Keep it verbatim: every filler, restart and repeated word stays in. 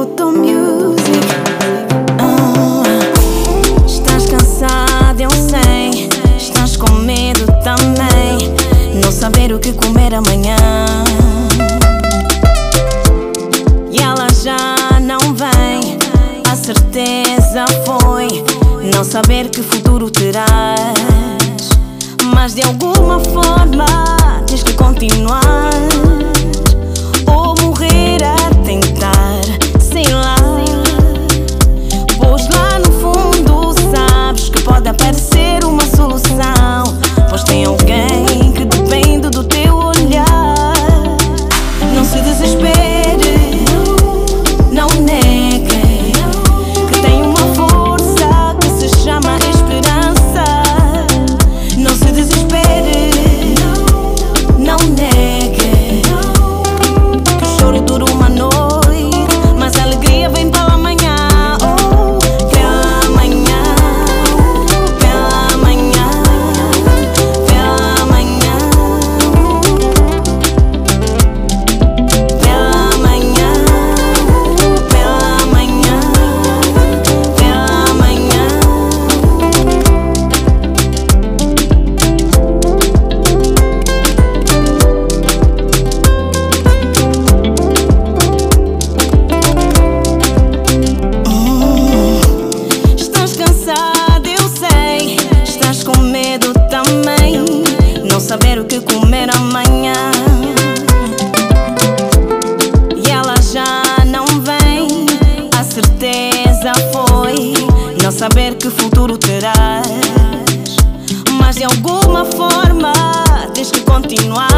Photo Music. Ah, estás cansada, eu sei. Estás com medo também. Não saber o que comer amanhã. E ela já não vem. A certeza foi não saber que futuro terás. Mas de alguma forma tens que continuar, ou morrer a tentar, sei lá. Pois lá no fundo sabes que pode aparecer uma solução, pois tem alguém que depende do teu olhar. Não se desespere, não negue, que tem uma força que se chama esperança. Não se desespere, não negue, que o choro dura uma noite, mas a alegria vem pela manhã. Oh, pela manhã, pela manhã, pela manhã, pela manhã, pela manhã, pela manhã. Estás cansada, eu sei. Estás com medo também. Não saber o que comer amanhã. E ela já não vem. A certeza foi não saber que futuro terás. Mas de alguma forma tens que continuar,